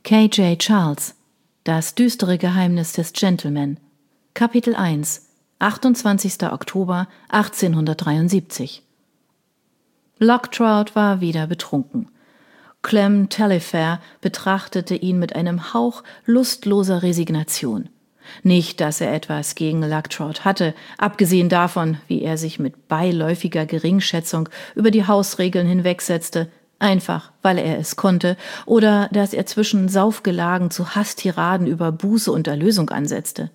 K.J. Charles. Das düstere Geheimnis des Gentleman. Kapitel 1. 28. Oktober 1873. Locktrout war wieder betrunken. Clem Taillefer betrachtete ihn mit einem Hauch lustloser Resignation. Nicht, dass er etwas gegen Locktrout hatte, abgesehen davon, wie er sich mit beiläufiger Geringschätzung über die Hausregeln hinwegsetzte, einfach weil er es konnte, oder dass er zwischen Saufgelagen zu Hasstiraden über Buße und Erlösung ansetzte.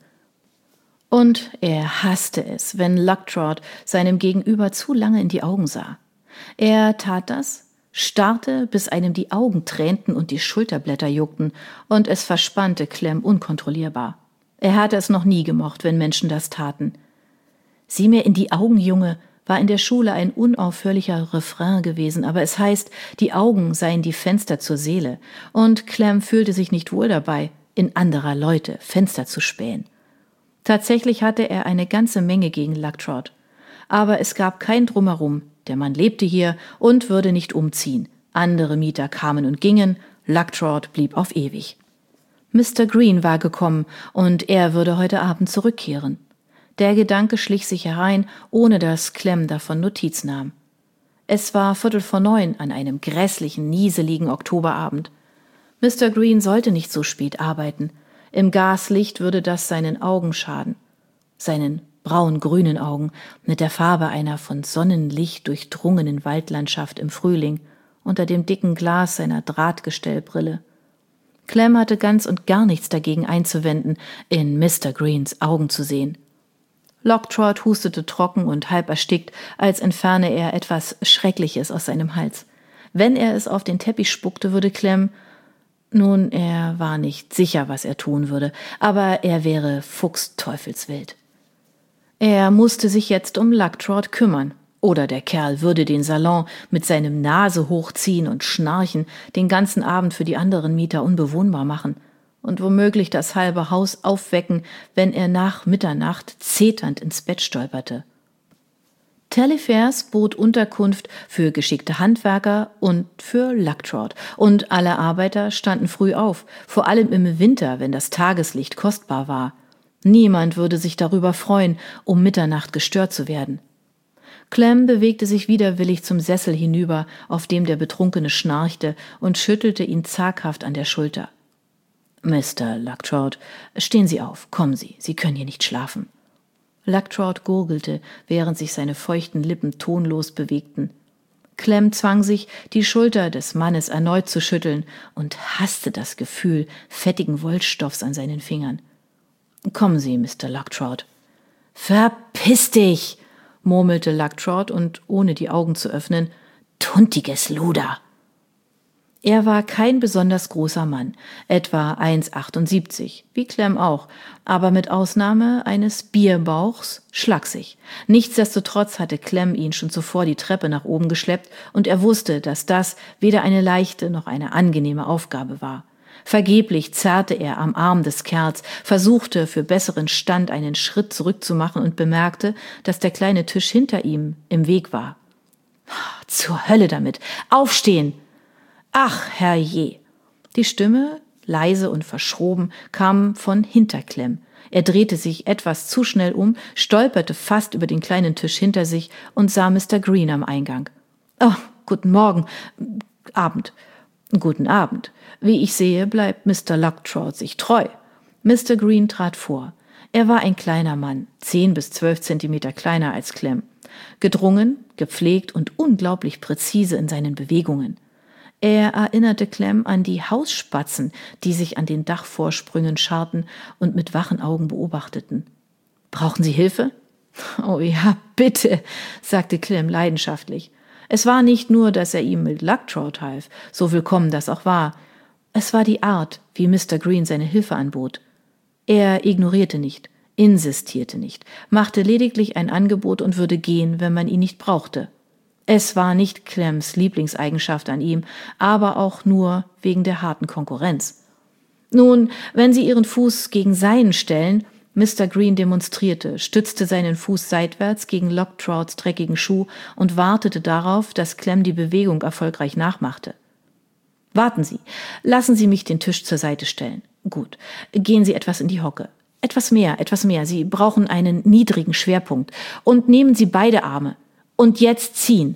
Und er hasste es, wenn Locktrout seinem Gegenüber zu lange in die Augen sah. Er tat das, starrte, bis einem die Augen tränten und die Schulterblätter juckten, und es verspannte Clem unkontrollierbar. Er hatte es noch nie gemocht, wenn Menschen das taten. »Sieh mir in die Augen, Junge«, war in der Schule ein unaufhörlicher Refrain gewesen, aber es heißt, die Augen seien die Fenster zur Seele, und Clem fühlte sich nicht wohl dabei, in anderer Leute Fenster zu spähen. Tatsächlich hatte er eine ganze Menge gegen Locktrout, aber es gab kein Drumherum, der Mann lebte hier und würde nicht umziehen. Andere Mieter kamen und gingen, Locktrout blieb auf ewig. Mr. Green war gekommen und er würde heute Abend zurückkehren. Der Gedanke schlich sich herein, ohne dass Clem davon Notiz nahm. Es war 8:45 an einem grässlichen, nieseligen Oktoberabend. Mr. Green sollte nicht so spät arbeiten. Im Gaslicht würde das seinen Augen schaden. Seinen braun-grünen Augen mit der Farbe einer von Sonnenlicht durchdrungenen Waldlandschaft im Frühling unter dem dicken Glas seiner Drahtgestellbrille. Clem hatte ganz und gar nichts dagegen einzuwenden, in Mr. Greens Augen zu sehen. Locktrout hustete trocken und halb erstickt, als entferne er etwas Schreckliches aus seinem Hals. Wenn er es auf den Teppich spuckte, würde Clem... Nun, er war nicht sicher, was er tun würde, aber er wäre fuchsteufelswild. Er musste sich jetzt um Locktrout kümmern, oder der Kerl würde den Salon mit seinem Nase hochziehen und Schnarchen den ganzen Abend für die anderen Mieter unbewohnbar machen und womöglich das halbe Haus aufwecken, wenn er nach Mitternacht zeternd ins Bett stolperte. Taillefers bot Unterkunft für geschickte Handwerker und für Locktrout, und alle Arbeiter standen früh auf, vor allem im Winter, wenn das Tageslicht kostbar war. Niemand würde sich darüber freuen, um Mitternacht gestört zu werden. Clem bewegte sich widerwillig zum Sessel hinüber, auf dem der Betrunkene schnarchte, und schüttelte ihn zaghaft an der Schulter. »Mr. Locktrout, stehen Sie auf, kommen Sie, Sie können hier nicht schlafen.« Locktrout gurgelte, während sich seine feuchten Lippen tonlos bewegten. Clem zwang sich, die Schulter des Mannes erneut zu schütteln und hasste das Gefühl fettigen Wollstoffs an seinen Fingern. »Kommen Sie, Mr. Locktrout.« »Verpiss dich«, murmelte Locktrout und, ohne die Augen zu öffnen, »tuntiges Luder!« Er war kein besonders großer Mann, etwa 1,78, wie Clem auch, aber mit Ausnahme eines Bierbauchs schlaksig. Nichtsdestotrotz hatte Clem ihn schon zuvor die Treppe nach oben geschleppt, und er wusste, dass das weder eine leichte noch eine angenehme Aufgabe war. Vergeblich zerrte er am Arm des Kerls, versuchte für besseren Stand einen Schritt zurückzumachen und bemerkte, dass der kleine Tisch hinter ihm im Weg war. »Zur Hölle damit! Aufstehen!« »Ach, herrje!« Die Stimme, leise und verschroben, kam von hinter Clem. Er drehte sich etwas zu schnell um, stolperte fast über den kleinen Tisch hinter sich und sah Mr. Green am Eingang. »Oh, guten Morgen, Abend.« »Guten Abend. Wie ich sehe, bleibt Mr. Locktrout sich treu.« Mr. Green trat vor. Er war ein kleiner Mann, 10 bis 12 Zentimeter kleiner als Clem. Gedrungen, gepflegt und unglaublich präzise in seinen Bewegungen. Er erinnerte Clem an die Hausspatzen, die sich an den Dachvorsprüngen scharten und mit wachen Augen beobachteten. »Brauchen Sie Hilfe?« »Oh ja, bitte«, sagte Clem leidenschaftlich. Es war nicht nur, dass er ihm mit Locktrout half, so willkommen das auch war. Es war die Art, wie Mr. Green seine Hilfe anbot. Er ignorierte nicht, insistierte nicht, machte lediglich ein Angebot und würde gehen, wenn man ihn nicht brauchte. Es war nicht Clems Lieblingseigenschaft an ihm, aber auch nur wegen der harten Konkurrenz. Nun, wenn Sie Ihren Fuß gegen seinen stellen, Mr. Green demonstrierte, stützte seinen Fuß seitwärts gegen Locktrouts dreckigen Schuh und wartete darauf, dass Clem die Bewegung erfolgreich nachmachte. Warten Sie, lassen Sie mich den Tisch zur Seite stellen. Gut, gehen Sie etwas in die Hocke. Etwas mehr. Sie brauchen einen niedrigen Schwerpunkt. Und nehmen Sie beide Arme. Und jetzt ziehen.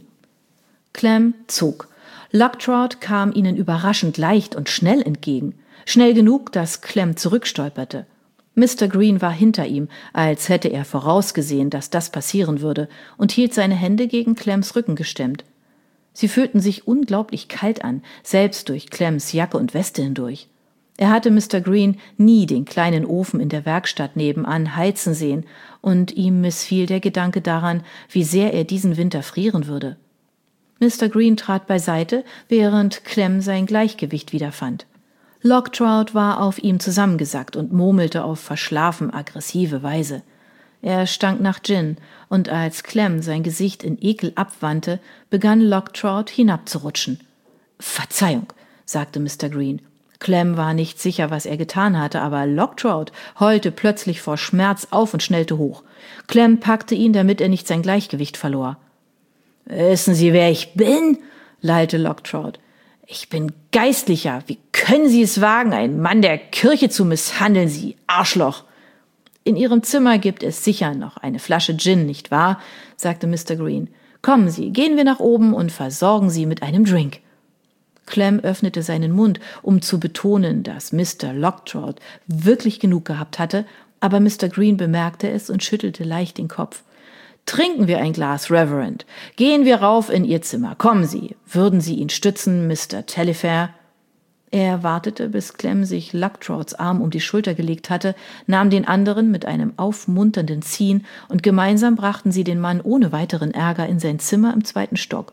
Clem zog. Locktrot kam ihnen überraschend leicht und schnell entgegen. Schnell genug, dass Clem zurückstolperte. Mr. Green war hinter ihm, als hätte er vorausgesehen, dass das passieren würde, und hielt seine Hände gegen Clems Rücken gestemmt. Sie fühlten sich unglaublich kalt an, selbst durch Clems Jacke und Weste hindurch. Er hatte Mr. Green nie den kleinen Ofen in der Werkstatt nebenan heizen sehen, und ihm missfiel der Gedanke daran, wie sehr er diesen Winter frieren würde. Mr. Green trat beiseite, während Clem sein Gleichgewicht wiederfand. Locktrot war auf ihm zusammengesackt und murmelte auf verschlafen aggressive Weise. Er stank nach Gin, und als Clem sein Gesicht in Ekel abwandte, begann Locktrot hinabzurutschen. »Verzeihung«, sagte Mr. Green. Clem war nicht sicher, was er getan hatte, aber Locktrot heulte plötzlich vor Schmerz auf und schnellte hoch. Clem packte ihn, damit er nicht sein Gleichgewicht verlor. »Wissen Sie, wer ich bin?« lallte Locktrot. »Ich bin Geistlicher. Wie können Sie es wagen, einen Mann der Kirche zu misshandeln, Sie Arschloch?« »In Ihrem Zimmer gibt es sicher noch eine Flasche Gin, nicht wahr?« sagte Mr. Green. »Kommen Sie, gehen wir nach oben und versorgen Sie mit einem Drink.« Clem öffnete seinen Mund, um zu betonen, dass Mr. Locktrot wirklich genug gehabt hatte, aber Mr. Green bemerkte es und schüttelte leicht den Kopf. »Trinken wir ein Glas, Reverend. Gehen wir rauf in Ihr Zimmer. Kommen Sie. Würden Sie ihn stützen, Mr. Taillefer?« Er wartete, bis Clem sich Locktrots Arm um die Schulter gelegt hatte, nahm den anderen mit einem aufmunternden Ziehen, und gemeinsam brachten sie den Mann ohne weiteren Ärger in sein Zimmer im 2. Stock.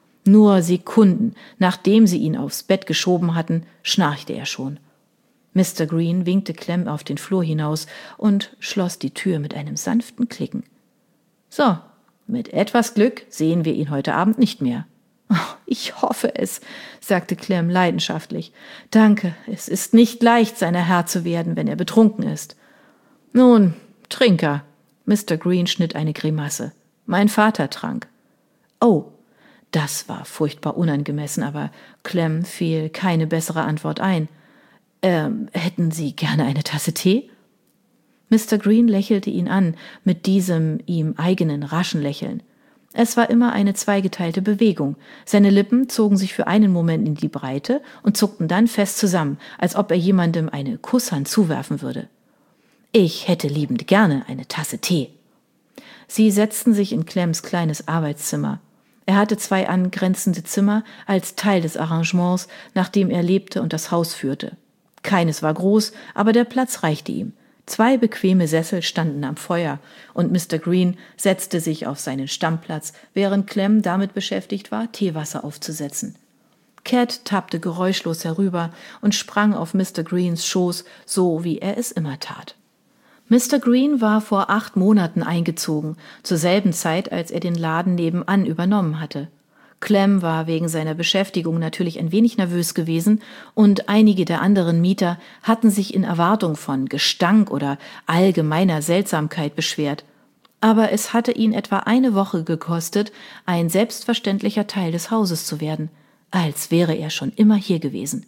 Nur Sekunden, nachdem sie ihn aufs Bett geschoben hatten, schnarchte er schon. Mr. Green winkte Clem auf den Flur hinaus und schloss die Tür mit einem sanften Klicken. »So, mit etwas Glück sehen wir ihn heute Abend nicht mehr.« »Oh, ich hoffe es«, sagte Clem leidenschaftlich. »Danke, es ist nicht leicht, seiner Herr zu werden, wenn er betrunken ist.« »Nun, Trinker.« Mr. Green schnitt eine Grimasse. »Mein Vater trank.« »Oh«, das war furchtbar unangemessen, aber Clem fiel keine bessere Antwort ein. »Hätten Sie gerne eine Tasse Tee?« Mr. Green lächelte ihn an, mit diesem ihm eigenen raschen Lächeln. Es war immer eine zweigeteilte Bewegung. Seine Lippen zogen sich für einen Moment in die Breite und zuckten dann fest zusammen, als ob er jemandem eine Kusshand zuwerfen würde. »Ich hätte liebend gerne eine Tasse Tee.« Sie setzten sich in Clems kleines Arbeitszimmer. Er hatte 2 angrenzende Zimmer als Teil des Arrangements, nach dem er lebte und das Haus führte. Keines war groß, aber der Platz reichte ihm. 2 bequeme Sessel standen am Feuer, und Mr. Green setzte sich auf seinen Stammplatz, während Clem damit beschäftigt war, Teewasser aufzusetzen. Cat tappte geräuschlos herüber und sprang auf Mr. Greens Schoß, so wie er es immer tat. Mr. Green war vor 8 Monaten eingezogen, zur selben Zeit, als er den Laden nebenan übernommen hatte. Clem war wegen seiner Beschäftigung natürlich ein wenig nervös gewesen, und einige der anderen Mieter hatten sich in Erwartung von Gestank oder allgemeiner Seltsamkeit beschwert. Aber es hatte ihn etwa eine Woche gekostet, ein selbstverständlicher Teil des Hauses zu werden, als wäre er schon immer hier gewesen.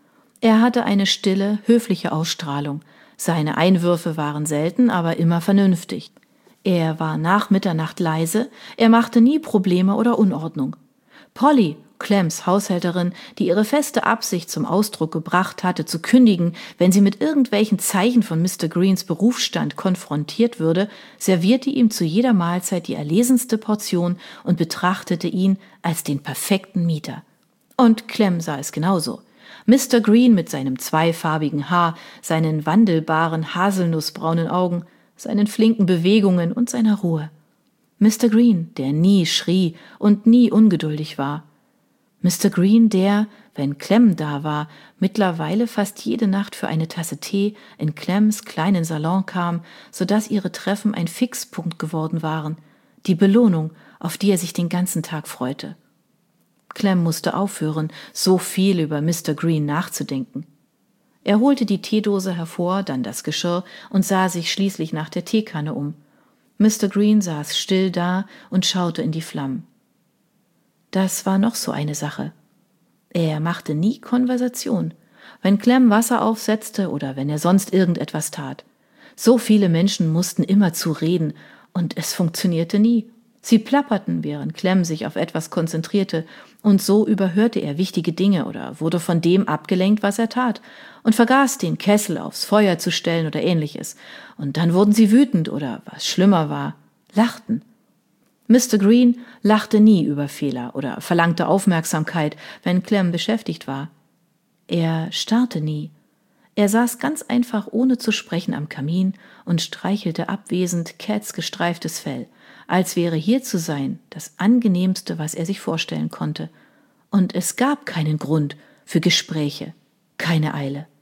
Er hatte eine stille, höfliche Ausstrahlung. Seine Einwürfe waren selten, aber immer vernünftig. Er war nach Mitternacht leise, er machte nie Probleme oder Unordnung. Polly, Clems Haushälterin, die ihre feste Absicht zum Ausdruck gebracht hatte, zu kündigen, wenn sie mit irgendwelchen Zeichen von Mr. Greens Berufsstand konfrontiert würde, servierte ihm zu jeder Mahlzeit die erlesenste Portion und betrachtete ihn als den perfekten Mieter. Und Clem sah es genauso. Mr. Green mit seinem zweifarbigen Haar, seinen wandelbaren haselnussbraunen Augen, seinen flinken Bewegungen und seiner Ruhe. Mr. Green, der nie schrie und nie ungeduldig war. Mr. Green, der, wenn Clem da war, mittlerweile fast jede Nacht für eine Tasse Tee in Clems kleinen Salon kam, sodass ihre Treffen ein Fixpunkt geworden waren, die Belohnung, auf die er sich den ganzen Tag freute. Clem musste aufhören, so viel über Mr. Green nachzudenken. Er holte die Teedose hervor, dann das Geschirr und sah sich schließlich nach der Teekanne um. Mr. Green saß still da und schaute in die Flammen. Das war noch so eine Sache. Er machte nie Konversation, wenn Clem Wasser aufsetzte oder wenn er sonst irgendetwas tat. So viele Menschen mussten immerzu reden, und es funktionierte nie. Sie plapperten, während Clem sich auf etwas konzentrierte, und so überhörte er wichtige Dinge oder wurde von dem abgelenkt, was er tat, und vergaß, den Kessel aufs Feuer zu stellen oder ähnliches. Und dann wurden sie wütend oder, was schlimmer war, lachten. Mr. Green lachte nie über Fehler oder verlangte Aufmerksamkeit, wenn Clem beschäftigt war. Er starrte nie. Er saß ganz einfach ohne zu sprechen am Kamin und streichelte abwesend Cats gestreiftes Fell, als wäre hier zu sein das Angenehmste, was er sich vorstellen konnte. Und es gab keinen Grund für Gespräche, keine Eile.